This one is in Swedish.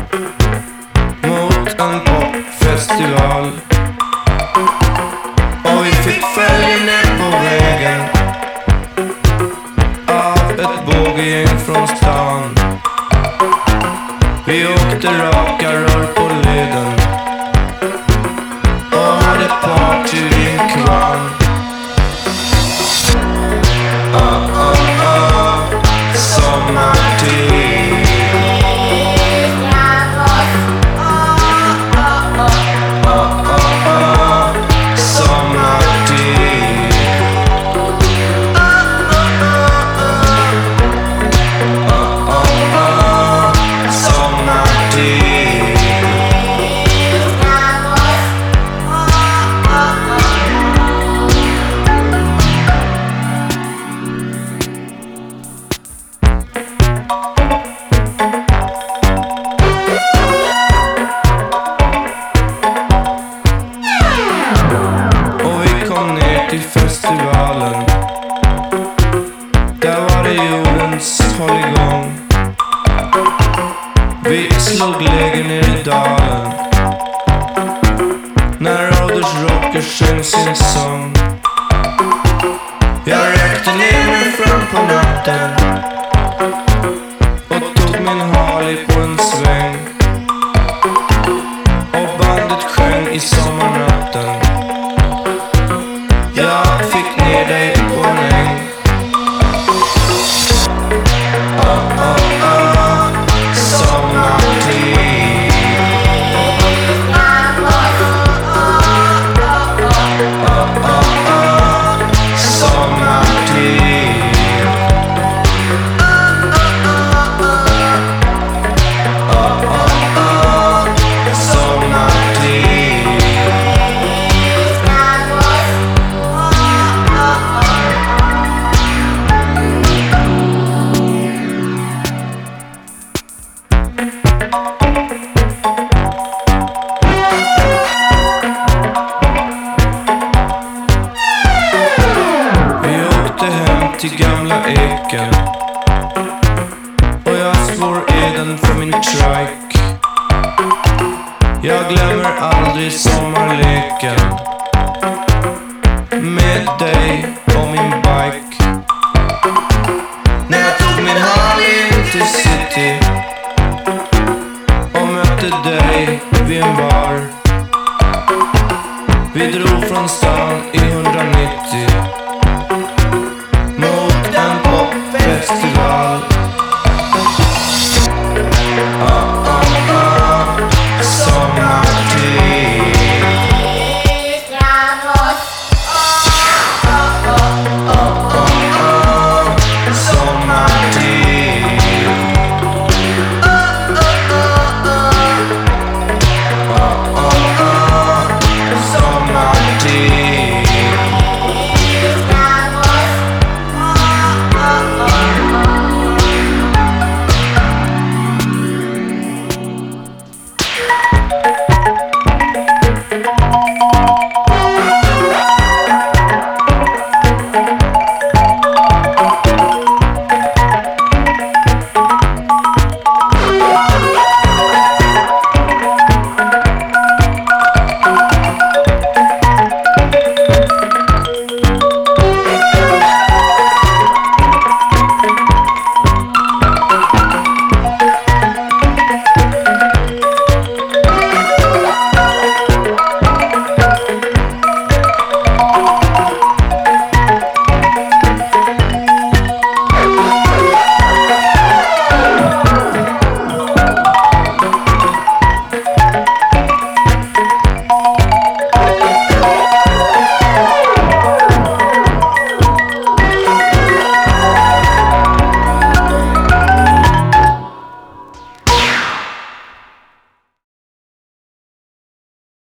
mot en popfestival. Och vi fick följa ner på vägen av ett båggäng från stan. Vi åkte raka rör på leden och hade party i en kvarn. Sommartid. Till festivalen, där var det jordens hålligång. Vi slog läger ner i dalen när Roders Rocker sjöng sin sång. Jag räckte ner mig fram på natten och tog min Harley på en sväng, och bandet sjöng i sommarnatten. Jag fick ner dig på en äng. Sommartid. Till gamla eken, och jag svor eden för min trike. Jag glömmer aldrig sommarleken med dig och min bike. När jag tog min Harley in till city och mötte dig vid en bar. Vi drog från stan i 190.